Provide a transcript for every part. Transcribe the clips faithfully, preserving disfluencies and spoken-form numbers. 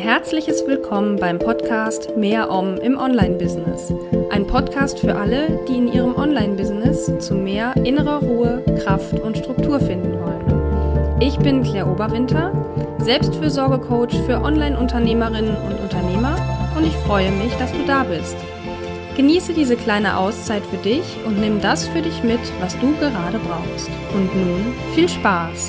herzliches Willkommen beim Podcast Mehr Om im Online-Business. Ein Podcast für alle, die in ihrem Online-Business zu mehr innerer Ruhe, Kraft und Struktur finden wollen. Ich bin Claire Oberwinter, Selbstfürsorge-Coach für Online-Unternehmerinnen und Unternehmer und ich freue mich, dass du da bist. Genieße diese kleine Auszeit für dich und nimm das für dich mit, was du gerade brauchst. Und nun viel Spaß!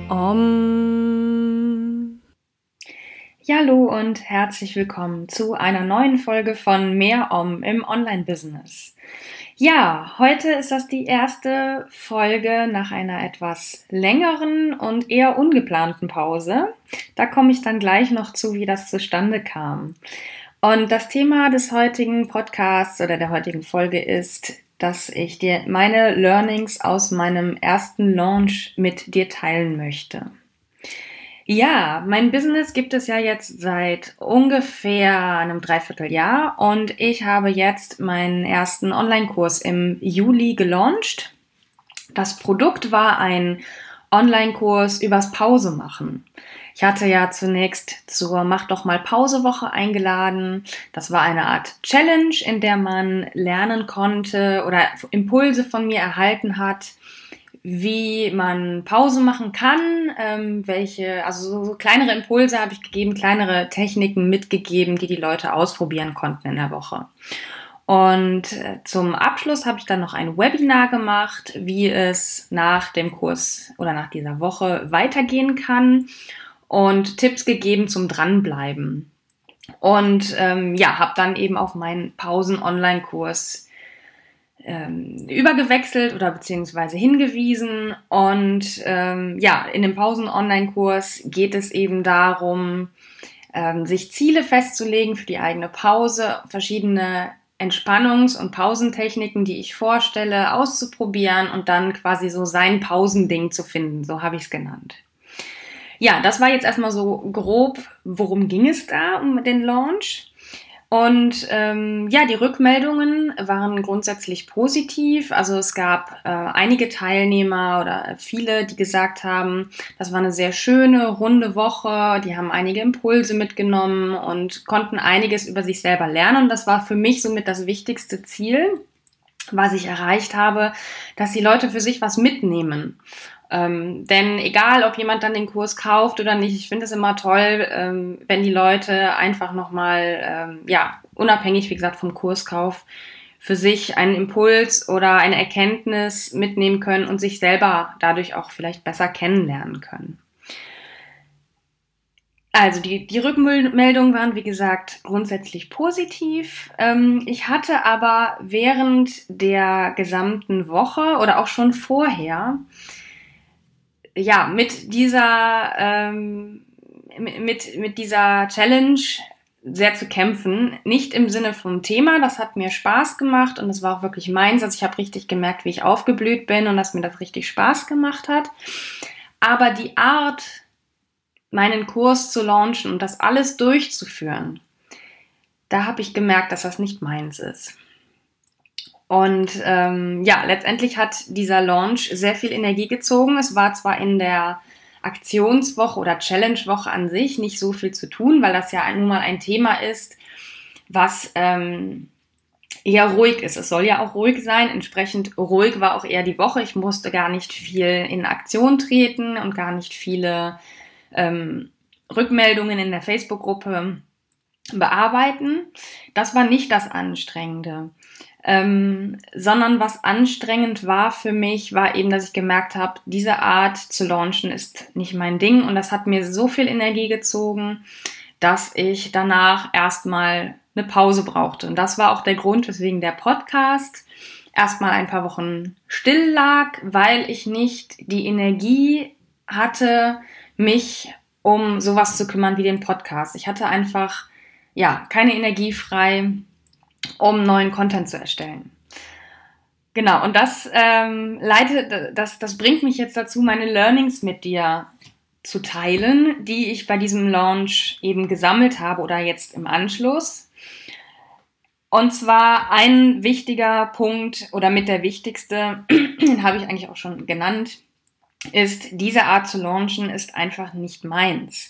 Om. Ja, hallo und herzlich willkommen zu einer neuen Folge von Mehr Om im Online-Business. Ja, heute ist das die erste Folge nach einer etwas längeren und eher ungeplanten Pause. Da komme ich dann gleich noch zu, wie das zustande kam. Und das Thema des heutigen Podcasts oder der heutigen Folge ist, dass ich dir meine Learnings aus meinem ersten Launch mit dir teilen möchte. Ja, mein Business gibt es ja jetzt seit ungefähr einem Dreivierteljahr und ich habe jetzt meinen ersten Online-Kurs im Juli gelauncht. Das Produkt war ein Online-Kurs übers Pause machen. Ich hatte ja zunächst zur Mach doch mal Pause-Woche eingeladen. Das war eine Art Challenge, in der man lernen konnte oder Impulse von mir erhalten hat, wie man Pause machen kann, ähm, welche, also so, so kleinere Impulse habe ich gegeben, kleinere Techniken mitgegeben, die die Leute ausprobieren konnten in der Woche. Und äh, zum Abschluss habe ich dann noch ein Webinar gemacht, wie es nach dem Kurs oder nach dieser Woche weitergehen kann und Tipps gegeben zum Dranbleiben. Und ähm, ja, habe dann eben auf meinen Pausen-Online-Kurs ähm, übergewechselt oder beziehungsweise hingewiesen. Und ähm, ja, in dem Pausen-Online-Kurs geht es eben darum, ähm, sich Ziele festzulegen für die eigene Pause, verschiedene Entspannungs- und Pausentechniken, die ich vorstelle, auszuprobieren und dann quasi so sein Pausending zu finden. So habe ich es genannt. Ja, das war jetzt erstmal so grob, worum ging es da um den Launch. Und ähm, ja, die Rückmeldungen waren grundsätzlich positiv. Also es gab äh, einige Teilnehmer oder viele, die gesagt haben, das war eine sehr schöne, runde Woche. Die haben einige Impulse mitgenommen und konnten einiges über sich selber lernen. Und das war für mich somit das wichtigste Ziel, was ich erreicht habe, dass die Leute für sich was mitnehmen. Ähm, denn egal, ob jemand dann den Kurs kauft oder nicht, ich finde es immer toll, ähm, wenn die Leute einfach nochmal, ähm, ja, unabhängig, wie gesagt, vom Kurskauf, für sich einen Impuls oder eine Erkenntnis mitnehmen können und sich selber dadurch auch vielleicht besser kennenlernen können. Also die, die Rückmeldungen waren, wie gesagt, grundsätzlich positiv. Ähm, ich hatte aber während der gesamten Woche oder auch schon vorher ja, mit dieser, ähm, mit, mit dieser Challenge sehr zu kämpfen. Nicht im Sinne vom Thema, das hat mir Spaß gemacht und es war auch wirklich meins. Also ich habe richtig gemerkt, wie ich aufgeblüht bin und dass mir das richtig Spaß gemacht hat. Aber die Art, meinen Kurs zu launchen und das alles durchzuführen, da habe ich gemerkt, dass das nicht meins ist. Und ähm, ja, letztendlich hat dieser Launch sehr viel Energie gezogen. Es war zwar in der Aktionswoche oder Challenge-Woche an sich nicht so viel zu tun, weil das ja nun mal ein Thema ist, was ähm, eher ruhig ist. Es soll ja auch ruhig sein. Entsprechend ruhig war auch eher die Woche. Ich musste gar nicht viel in Aktion treten und gar nicht viele ähm, Rückmeldungen in der Facebook-Gruppe bearbeiten. Das war nicht das Anstrengende. Ähm, sondern was anstrengend war für mich, war eben, dass ich gemerkt habe, diese Art zu launchen ist nicht mein Ding und das hat mir so viel Energie gezogen, dass ich danach erstmal eine Pause brauchte. Und das war auch der Grund, weswegen der Podcast erstmal ein paar Wochen still lag, weil ich nicht die Energie hatte, mich um sowas zu kümmern wie den Podcast. Ich hatte einfach ja keine Energie frei, um neuen Content zu erstellen. Genau, und das ähm, leitet, das, das bringt mich jetzt dazu, meine Learnings mit dir zu teilen, die ich bei diesem Launch eben gesammelt habe oder jetzt im Anschluss. Und zwar ein wichtiger Punkt oder mit der wichtigste, den habe ich eigentlich auch schon genannt, ist, diese Art zu launchen ist einfach nicht meins.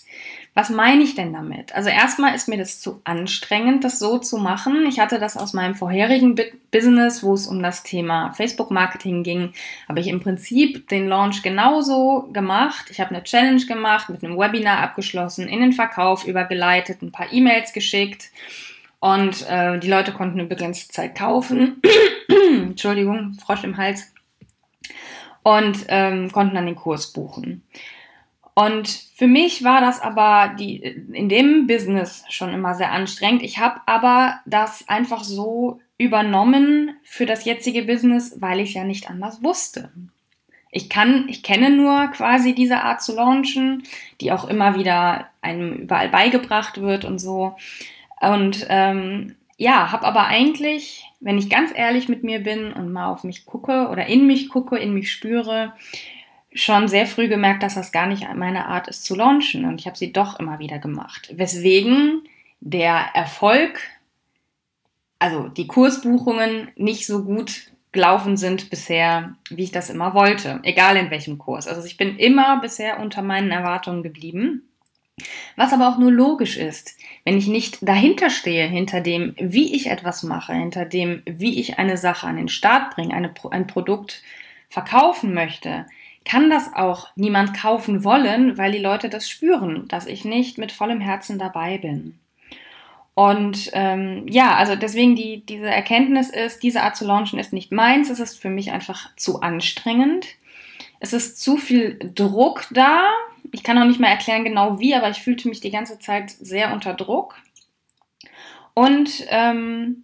Was meine ich denn damit? Also erstmal ist mir das zu anstrengend, das so zu machen. Ich hatte das aus meinem vorherigen Business, wo es um das Thema Facebook-Marketing ging, habe ich im Prinzip den Launch genauso gemacht. Ich habe eine Challenge gemacht, mit einem Webinar abgeschlossen, in den Verkauf übergeleitet, ein paar E-Mails geschickt und äh, die Leute konnten eine begrenzte Zeit kaufen. Entschuldigung, Frosch im Hals. Und ähm, konnten dann den Kurs buchen. Und für mich war das aber die, in dem Business schon immer sehr anstrengend. Ich habe aber das einfach so übernommen für das jetzige Business, weil ich es ja nicht anders wusste. Ich kann, ich kenne nur quasi diese Art zu launchen, die auch immer wieder einem überall beigebracht wird und so. Und ähm, ja, habe aber eigentlich, wenn ich ganz ehrlich mit mir bin und mal auf mich gucke oder in mich gucke, in mich spüre, schon sehr früh gemerkt, dass das gar nicht meine Art ist zu launchen. Und ich habe sie doch immer wieder gemacht. Weswegen der Erfolg, also die Kursbuchungen, nicht so gut gelaufen sind bisher, wie ich das immer wollte. Egal in welchem Kurs. Also ich bin immer bisher unter meinen Erwartungen geblieben. Was aber auch nur logisch ist, wenn ich nicht dahinter stehe, hinter dem, wie ich etwas mache, hinter dem, wie ich eine Sache an den Start bringe, eine, ein Produkt verkaufen möchte, kann das auch niemand kaufen wollen, weil die Leute das spüren, dass ich nicht mit vollem Herzen dabei bin. Und ähm, ja, also deswegen die, diese Erkenntnis ist, diese Art zu launchen ist nicht meins, es ist für mich einfach zu anstrengend. Es ist zu viel Druck da. Ich kann auch nicht mehr erklären genau wie, aber ich fühlte mich die ganze Zeit sehr unter Druck. Und ähm,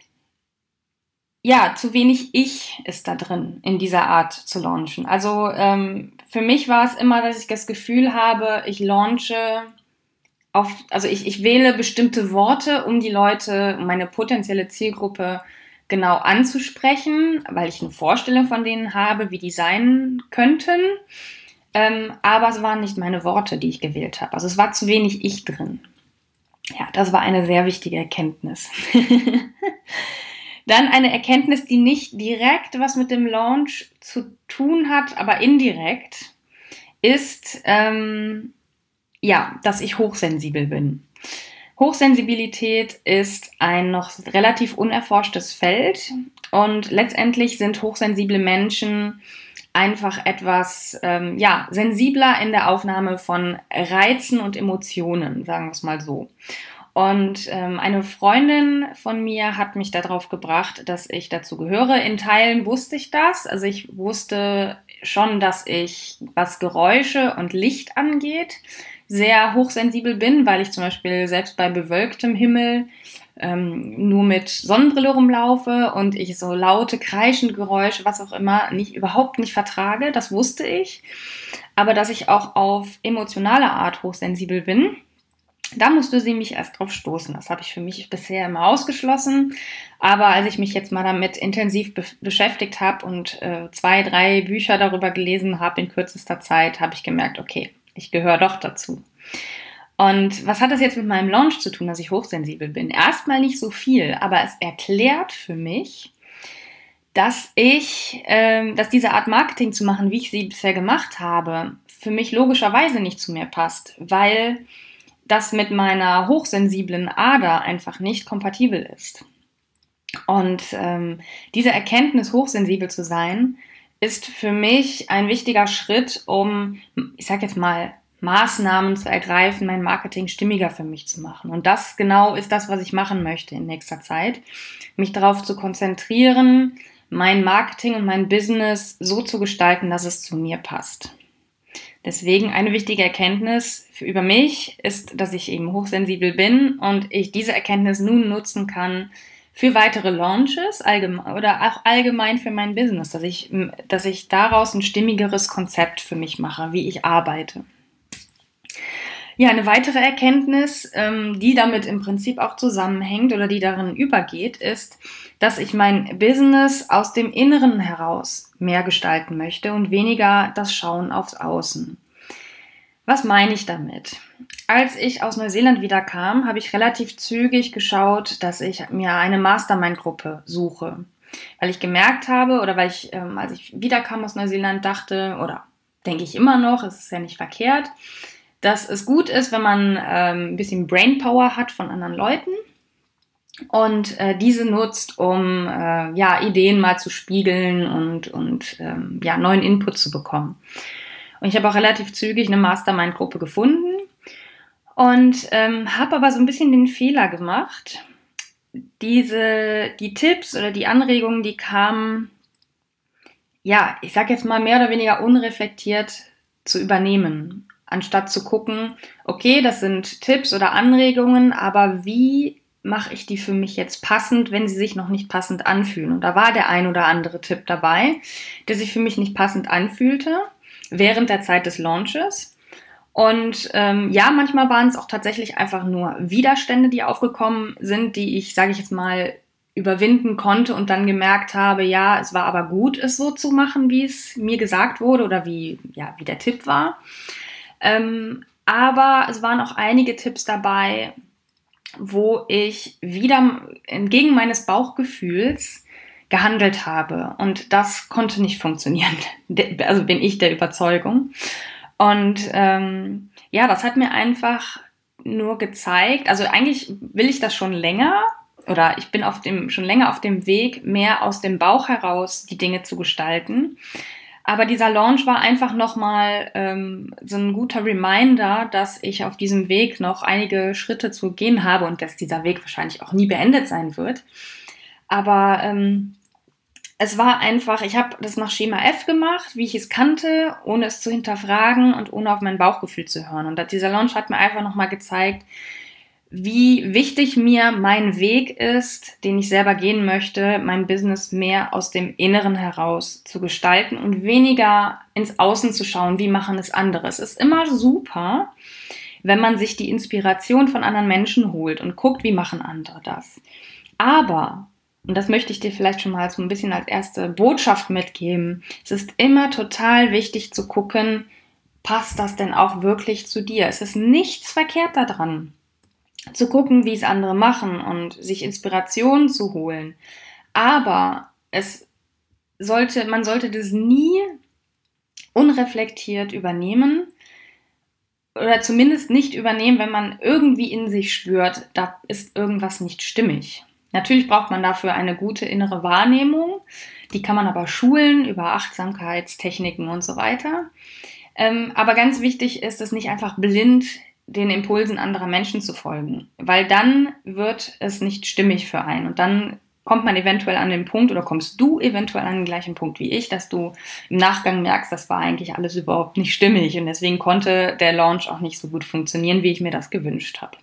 ja, zu wenig Ich ist da drin, in dieser Art zu launchen. Also ähm, für mich war es immer, dass ich das Gefühl habe, ich launche auf, also ich, ich wähle bestimmte Worte, um die Leute, um meine potenzielle Zielgruppe genau anzusprechen, weil ich eine Vorstellung von denen habe, wie die sein könnten. Ähm, aber es waren nicht meine Worte, die ich gewählt habe. Also es war zu wenig Ich drin. Ja, das war eine sehr wichtige Erkenntnis. Dann eine Erkenntnis, die nicht direkt was mit dem Launch zu tun hat, aber indirekt, ist, ähm, ja, dass ich hochsensibel bin. Hochsensibilität ist ein noch relativ unerforschtes Feld und letztendlich sind hochsensible Menschen einfach etwas, ähm, ja, sensibler in der Aufnahme von Reizen und Emotionen, sagen wir es mal so. Und ähm, eine Freundin von mir hat mich darauf gebracht, dass ich dazu gehöre. In Teilen wusste ich das. Also ich wusste schon, dass ich, was Geräusche und Licht angeht, sehr hochsensibel bin, weil ich zum Beispiel selbst bei bewölktem Himmel ähm, nur mit Sonnenbrille rumlaufe und ich so laute, kreischende Geräusche, was auch immer, nicht, überhaupt nicht vertrage. Das wusste ich. Aber dass ich auch auf emotionale Art hochsensibel bin, da musste sie mich erst drauf stoßen. Das habe ich für mich bisher immer ausgeschlossen. Aber als ich mich jetzt mal damit intensiv be- beschäftigt habe und äh, zwei, drei Bücher darüber gelesen habe in kürzester Zeit, habe ich gemerkt, okay, ich gehöre doch dazu. Und was hat das jetzt mit meinem Launch zu tun, dass ich hochsensibel bin? Erstmal nicht so viel, aber es erklärt für mich, dass ich, ähm, dass diese Art Marketing zu machen, wie ich sie bisher gemacht habe, für mich logischerweise nicht zu mir passt, weil das mit meiner hochsensiblen Ader einfach nicht kompatibel ist. Und ähm, diese Erkenntnis, hochsensibel zu sein, ist für mich ein wichtiger Schritt, um, ich sag jetzt mal, Maßnahmen zu ergreifen, mein Marketing stimmiger für mich zu machen. Und das genau ist das, was ich machen möchte in nächster Zeit. Mich darauf zu konzentrieren, mein Marketing und mein Business so zu gestalten, dass es zu mir passt. Deswegen eine wichtige Erkenntnis für, über mich ist, dass ich eben hochsensibel bin und ich diese Erkenntnis nun nutzen kann für weitere Launches allgemein, oder auch allgemein für mein Business, dass ich, dass ich daraus ein stimmigeres Konzept für mich mache, wie ich arbeite. Ja, eine weitere Erkenntnis, ähm, die damit im Prinzip auch zusammenhängt oder die darin übergeht, ist, dass ich mein Business aus dem Inneren heraus mehr gestalten möchte und weniger das Schauen aufs Außen. Was meine ich damit? Als ich aus Neuseeland wiederkam, habe ich relativ zügig geschaut, dass ich mir eine Mastermind-Gruppe suche. Weil ich gemerkt habe oder weil ich, ähm, als ich wiederkam aus Neuseeland, dachte, oder denke ich immer noch, es ist ja nicht verkehrt, dass es gut ist, wenn man ähm, ein bisschen Brainpower hat von anderen Leuten und äh, diese nutzt, um äh, ja, Ideen mal zu spiegeln und, und ähm, ja, neuen Input zu bekommen. Und ich habe auch relativ zügig eine Mastermind-Gruppe gefunden und ähm, habe aber so ein bisschen den Fehler gemacht. Diese, die Tipps oder die Anregungen, die kamen, ja, ich sag jetzt mal mehr oder weniger unreflektiert zu übernehmen, anstatt zu gucken, okay, das sind Tipps oder Anregungen, aber wie mache ich die für mich jetzt passend, wenn sie sich noch nicht passend anfühlen? Und da war der ein oder andere Tipp dabei, der sich für mich nicht passend anfühlte, während der Zeit des Launches. Und ähm, ja, manchmal waren es auch tatsächlich einfach nur Widerstände, die aufgekommen sind, die ich, sage ich jetzt mal, überwinden konnte und dann gemerkt habe, ja, es war aber gut, es so zu machen, wie es mir gesagt wurde oder wie, ja, wie der Tipp war. Ähm, aber es waren auch einige Tipps dabei, wo ich wieder entgegen meines Bauchgefühls gehandelt habe. Und das konnte nicht funktionieren. Also bin ich der Überzeugung. Und ähm, ja, das hat mir einfach nur gezeigt, also eigentlich will ich das schon länger oder ich bin auf dem, schon länger auf dem Weg, mehr aus dem Bauch heraus die Dinge zu gestalten. Aber dieser Launch war einfach nochmal ähm, so ein guter Reminder, dass ich auf diesem Weg noch einige Schritte zu gehen habe und dass dieser Weg wahrscheinlich auch nie beendet sein wird. Aber ähm, es war einfach, ich habe das nach Schema F gemacht, wie ich es kannte, ohne es zu hinterfragen und ohne auf mein Bauchgefühl zu hören. Und dieser Launch hat mir einfach nochmal gezeigt, wie wichtig mir mein Weg ist, den ich selber gehen möchte, mein Business mehr aus dem Inneren heraus zu gestalten und weniger ins Außen zu schauen, wie machen es andere. Es ist immer super, wenn man sich die Inspiration von anderen Menschen holt und guckt, wie machen andere das. Aber, und das möchte ich dir vielleicht schon mal so ein bisschen als erste Botschaft mitgeben, es ist immer total wichtig zu gucken, passt das denn auch wirklich zu dir? Es ist nichts verkehrt daran, zu gucken, wie es andere machen und sich Inspiration zu holen. Aber es sollte, man sollte das nie unreflektiert übernehmen oder zumindest nicht übernehmen, wenn man irgendwie in sich spürt, da ist irgendwas nicht stimmig. Natürlich braucht man dafür eine gute innere Wahrnehmung, die kann man aber schulen über Achtsamkeitstechniken und so weiter. Ähm, aber ganz wichtig ist es nicht einfach blind den Impulsen anderer Menschen zu folgen, weil dann wird es nicht stimmig für einen und dann kommt man eventuell an den Punkt oder kommst du eventuell an den gleichen Punkt wie ich, dass du im Nachgang merkst, das war eigentlich alles überhaupt nicht stimmig und deswegen konnte der Launch auch nicht so gut funktionieren, wie ich mir das gewünscht habe.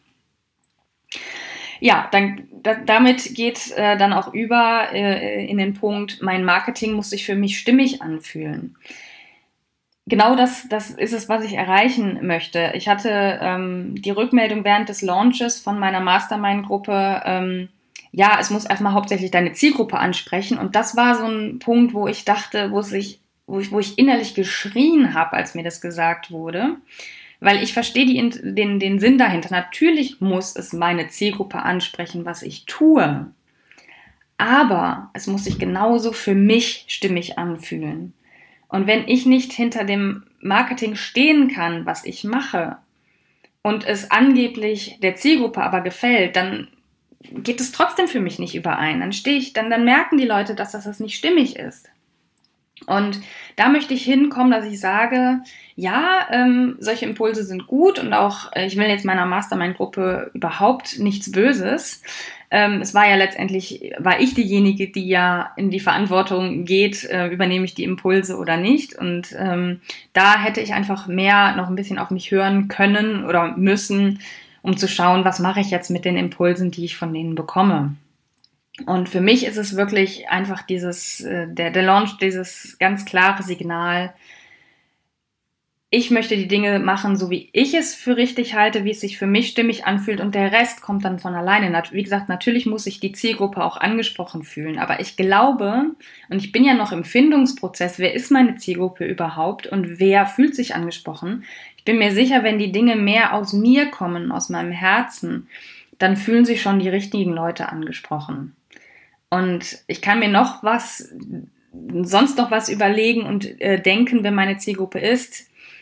Ja, dann, da, damit geht äh, dann auch über äh, in den Punkt, mein Marketing muss sich für mich stimmig anfühlen. Genau das, das ist es, was ich erreichen möchte. Ich hatte ähm, die Rückmeldung während des Launches von meiner Mastermind-Gruppe, ähm, ja, es muss erstmal hauptsächlich deine Zielgruppe ansprechen. Und das war so ein Punkt, wo ich dachte, wo, sich, wo, ich, wo ich innerlich geschrien habe, als mir das gesagt wurde. Weil ich verstehe die, den, den Sinn dahinter. Natürlich muss es meine Zielgruppe ansprechen, was ich tue. Aber es muss sich genauso für mich stimmig anfühlen. Und wenn ich nicht hinter dem Marketing stehen kann, was ich mache, und es angeblich der Zielgruppe aber gefällt, dann geht es trotzdem für mich nicht überein. Dann stehe ich, dann, dann merken die Leute, dass das nicht stimmig ist. Und da möchte ich hinkommen, dass ich sage, ja, ähm, solche Impulse sind gut und auch, äh, ich will jetzt meiner Mastermind-Gruppe überhaupt nichts Böses. Ähm, es war ja letztendlich, war ich diejenige, die ja in die Verantwortung geht, äh, übernehme ich die Impulse oder nicht. Und ähm, da hätte ich einfach mehr noch ein bisschen auf mich hören können oder müssen, um zu schauen, was mache ich jetzt mit den Impulsen, die ich von denen bekomme. Und für mich ist es wirklich einfach dieses, äh, der, der Launch, dieses ganz klare Signal, ich möchte die Dinge machen, so wie ich es für richtig halte, wie es sich für mich stimmig anfühlt und der Rest kommt dann von alleine. Wie gesagt, natürlich muss sich die Zielgruppe auch angesprochen fühlen, aber ich glaube, und ich bin ja noch im Findungsprozess, wer ist meine Zielgruppe überhaupt und wer fühlt sich angesprochen? Ich bin mir sicher, wenn die Dinge mehr aus mir kommen, aus meinem Herzen, dann fühlen sich schon die richtigen Leute angesprochen. Und ich kann mir noch was, sonst noch was überlegen und äh, denken, wenn meine Zielgruppe ist.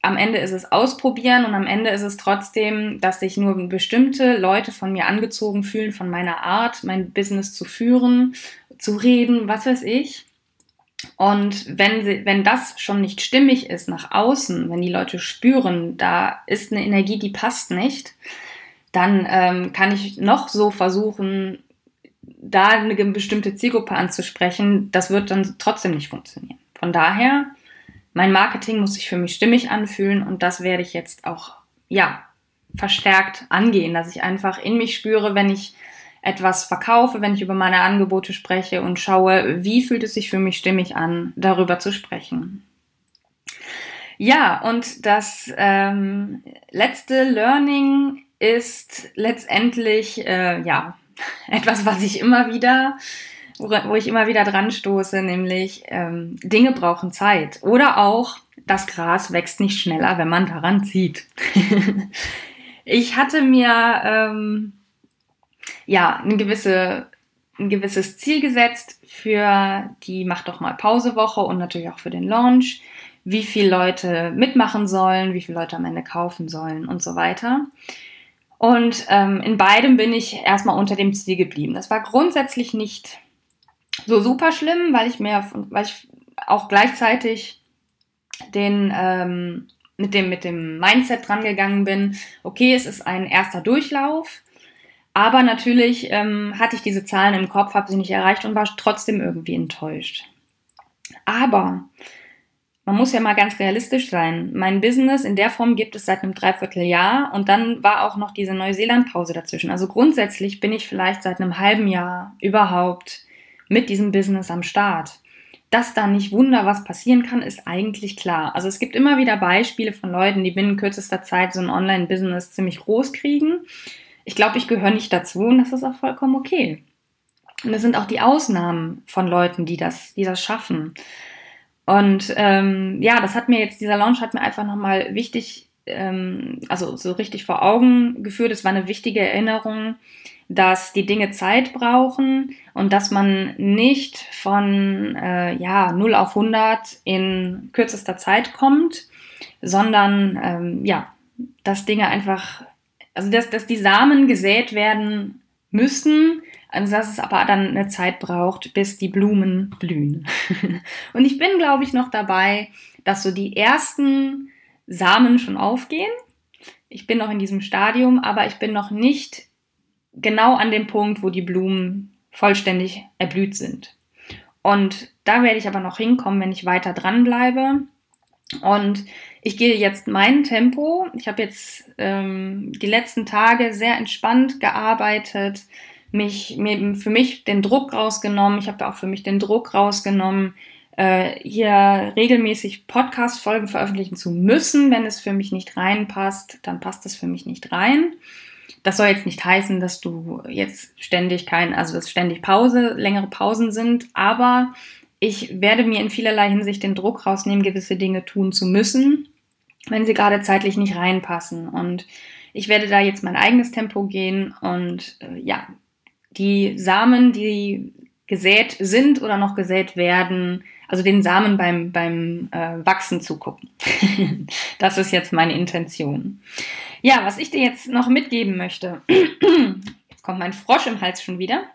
am Ende ist es ausprobieren und am Ende ist es trotzdem, dass sich nur bestimmte Leute von mir angezogen fühlen, von meiner Art, mein Business zu führen, zu reden, was weiß ich. Und wenn, sie, wenn das schon nicht stimmig ist nach außen, wenn die Leute spüren, da ist eine Energie, die passt nicht, dann ähm, kann ich noch so versuchen, da eine bestimmte Zielgruppe anzusprechen. Das wird dann trotzdem nicht funktionieren. Von daher, mein Marketing muss sich für mich stimmig anfühlen und das werde ich jetzt auch, ja, verstärkt angehen, dass ich einfach in mich spüre, wenn ich etwas verkaufe, wenn ich über meine Angebote spreche und schaue, wie fühlt es sich für mich stimmig an, darüber zu sprechen. Ja, und das ähm, letzte Learning ist letztendlich, äh, ja, etwas, was ich immer wieder, wo ich immer wieder dran stoße, nämlich ähm, Dinge brauchen Zeit. Oder auch, das Gras wächst nicht schneller, wenn man daran zieht. Ich hatte mir ähm, ja ein, gewisse, ein gewisses Ziel gesetzt für die Mach doch mal Pause-Woche und natürlich auch für den Launch, wie viele Leute mitmachen sollen, wie viele Leute am Ende kaufen sollen und so weiter. Und ähm, in beidem bin ich erstmal unter dem Ziel geblieben. Das war grundsätzlich nicht so super schlimm, weil ich mir, weil ich auch gleichzeitig den, ähm, mit dem, mit dem Mindset dran gegangen bin, okay, es ist ein erster Durchlauf, aber natürlich ähm, hatte ich diese Zahlen im Kopf, habe sie nicht erreicht und war trotzdem irgendwie enttäuscht. Aber man muss ja mal ganz realistisch sein. Mein Business in der Form gibt es seit einem Dreivierteljahr und dann war auch noch diese Neuseeland-Pause dazwischen. Also grundsätzlich bin ich vielleicht seit einem halben Jahr überhaupt mit diesem Business am Start. Dass da nicht Wunder was passieren kann, ist eigentlich klar. Also es gibt immer wieder Beispiele von Leuten, die binnen kürzester Zeit so ein Online-Business ziemlich groß kriegen. Ich glaube, ich gehöre nicht dazu und das ist auch vollkommen okay. Und es sind auch die Ausnahmen von Leuten, die das, die das schaffen. Und ähm, ja, das hat mir jetzt, dieser Launch hat mir einfach nochmal wichtig, ähm, also so richtig vor Augen geführt. Es war eine wichtige Erinnerung, dass die Dinge Zeit brauchen und dass man nicht von äh, ja, null auf hundert in kürzester Zeit kommt, sondern ähm, ja, dass Dinge einfach, also dass, dass die Samen gesät werden müssen, also dass es aber dann eine Zeit braucht, bis die Blumen blühen. Und ich bin, glaube ich, noch dabei, dass so die ersten Samen schon aufgehen. Ich bin noch in diesem Stadium, aber ich bin noch nicht genau an dem Punkt, wo die Blumen vollständig erblüht sind. Und da werde ich aber noch hinkommen, wenn ich weiter dranbleibe. Und ich gehe jetzt mein Tempo. Ich habe jetzt ähm, die letzten Tage sehr entspannt gearbeitet, mich, mir für mich den Druck rausgenommen. Ich habe auch für mich den Druck rausgenommen, äh, hier regelmäßig Podcast-Folgen veröffentlichen zu müssen. Wenn es für mich nicht reinpasst, dann passt es für mich nicht rein. Das soll jetzt nicht heißen, dass du jetzt ständig kein, also dass ständig Pause, längere Pausen sind, aber ich werde mir in vielerlei Hinsicht den Druck rausnehmen, gewisse Dinge tun zu müssen, wenn sie gerade zeitlich nicht reinpassen. Und ich werde da jetzt mein eigenes Tempo gehen und äh, ja, die Samen, die gesät sind oder noch gesät werden, also den Samen beim, beim äh, Wachsen zugucken. Das ist jetzt meine Intention. Ja, was ich dir jetzt noch mitgeben möchte, jetzt kommt mein Frosch im Hals schon wieder,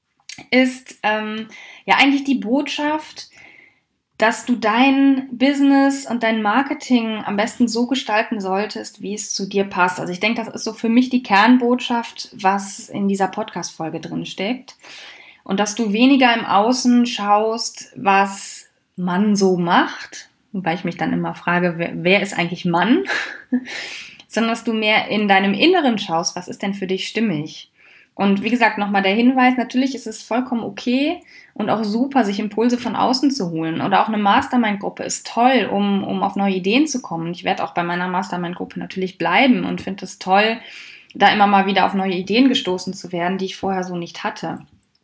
ist ähm, ja eigentlich die Botschaft, dass du dein Business und dein Marketing am besten so gestalten solltest, wie es zu dir passt. Also ich denke, das ist so für mich die Kernbotschaft, was in dieser Podcast-Folge drin steckt. Und dass du weniger im Außen schaust, was man so macht, wobei ich mich dann immer frage, wer, wer ist eigentlich Mann? Sondern dass du mehr in deinem Inneren schaust, was ist denn für dich stimmig? Und wie gesagt, nochmal der Hinweis, natürlich ist es vollkommen okay und auch super, sich Impulse von außen zu holen. Oder auch eine Mastermind-Gruppe ist toll, um, um auf neue Ideen zu kommen. Ich werde auch bei meiner Mastermind-Gruppe natürlich bleiben und finde es toll, da immer mal wieder auf neue Ideen gestoßen zu werden, die ich vorher so nicht hatte.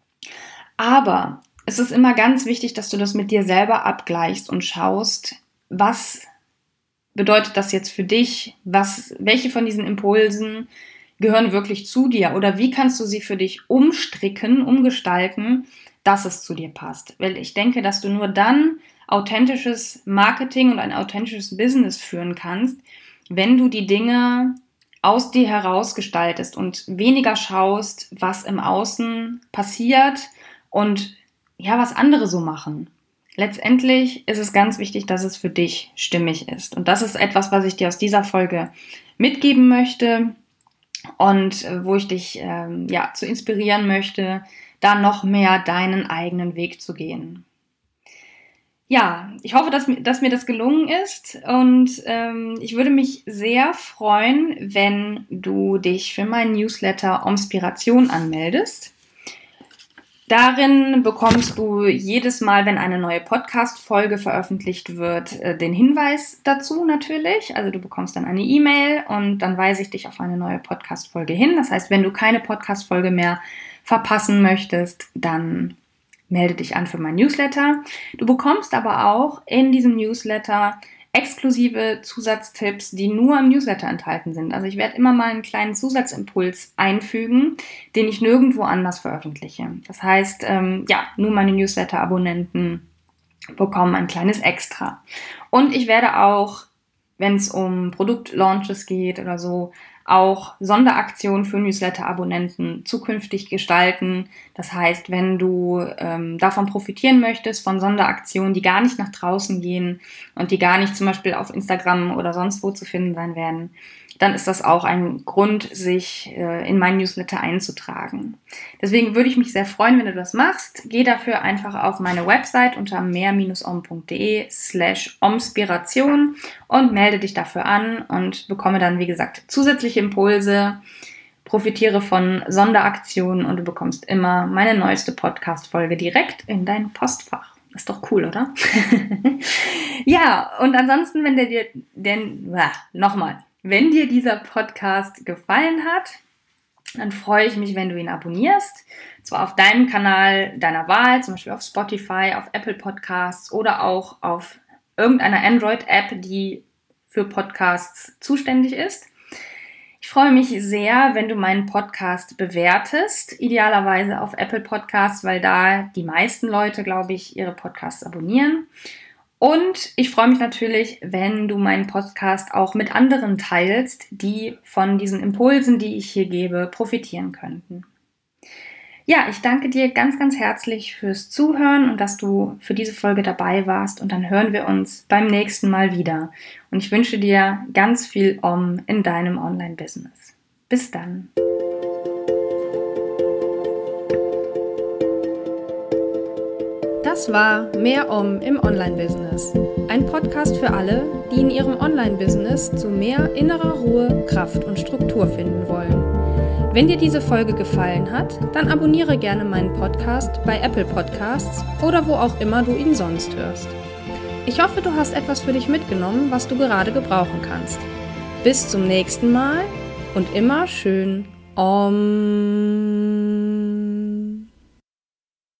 Aber es ist immer ganz wichtig, dass du das mit dir selber abgleichst und schaust, was bedeutet das jetzt für dich? Was, welche von diesen Impulsen gehören wirklich zu dir? Oder wie kannst du sie für dich umstricken, umgestalten, dass es zu dir passt? Weil ich denke, dass du nur dann authentisches Marketing und ein authentisches Business führen kannst, wenn du die Dinge aus dir heraus gestaltest und weniger schaust, was im Außen passiert und ja, was andere so machen. Letztendlich ist es ganz wichtig, dass es für dich stimmig ist. Und das ist etwas, was ich dir aus dieser Folge mitgeben möchte und wo ich dich ähm, ja, zu inspirieren möchte, da noch mehr deinen eigenen Weg zu gehen. Ja, ich hoffe, dass mir, dass mir das gelungen ist und ähm, ich würde mich sehr freuen, wenn du dich für meinen Newsletter Omspiration anmeldest. Darin bekommst du jedes Mal, wenn eine neue Podcast-Folge veröffentlicht wird, den Hinweis dazu natürlich. Also du bekommst dann eine E-Mail und dann weise ich dich auf eine neue Podcast-Folge hin. Das heißt, wenn du keine Podcast-Folge mehr verpassen möchtest, dann melde dich an für mein Newsletter. Du bekommst aber auch in diesem Newsletter exklusive Zusatztipps, die nur im Newsletter enthalten sind. Also ich werde immer mal einen kleinen Zusatzimpuls einfügen, den ich nirgendwo anders veröffentliche. Das heißt, ähm, ja, nur meine Newsletter-Abonnenten bekommen ein kleines Extra. Und ich werde auch, wenn es um Produktlaunches geht oder so, auch Sonderaktionen für Newsletter-Abonnenten zukünftig gestalten. Das heißt, wenn du ähm, davon profitieren möchtest, von Sonderaktionen, die gar nicht nach draußen gehen und die gar nicht zum Beispiel auf Instagram oder sonst wo zu finden sein werden, dann ist das auch ein Grund, sich äh, in meinen Newsletter einzutragen. Deswegen würde ich mich sehr freuen, wenn du das machst. Geh dafür einfach auf meine Website unter mehr-om.de slash omspiration und melde dich dafür an und bekomme dann, wie gesagt, zusätzliche Impulse, profitiere von Sonderaktionen und du bekommst immer meine neueste Podcast-Folge direkt in dein Postfach. Ist doch cool, oder? Ja, und ansonsten, wenn der dir, denn, äh, nochmal, wenn dir dieser Podcast gefallen hat, dann freue ich mich, wenn du ihn abonnierst. Zwar auf deinem Kanal deiner Wahl, zum Beispiel auf Spotify, auf Apple Podcasts oder auch auf irgendeiner Android-App, die für Podcasts zuständig ist. Ich freue mich sehr, wenn du meinen Podcast bewertest, idealerweise auf Apple Podcasts, weil da die meisten Leute, glaube ich, ihre Podcasts abonnieren. Und ich freue mich natürlich, wenn du meinen Podcast auch mit anderen teilst, die von diesen Impulsen, die ich hier gebe, profitieren könnten. Ja, ich danke dir ganz, ganz herzlich fürs Zuhören und dass du für diese Folge dabei warst. Und dann hören wir uns beim nächsten Mal wieder. Und ich wünsche dir ganz viel Om in deinem Online-Business. Bis dann. Das war Mehr Om im Online-Business. Ein Podcast für alle, die in ihrem Online-Business zu mehr innerer Ruhe, Kraft und Struktur finden wollen. Wenn dir diese Folge gefallen hat, dann abonniere gerne meinen Podcast bei Apple Podcasts oder wo auch immer du ihn sonst hörst. Ich hoffe, du hast etwas für dich mitgenommen, was du gerade gebrauchen kannst. Bis zum nächsten Mal und immer schön Om.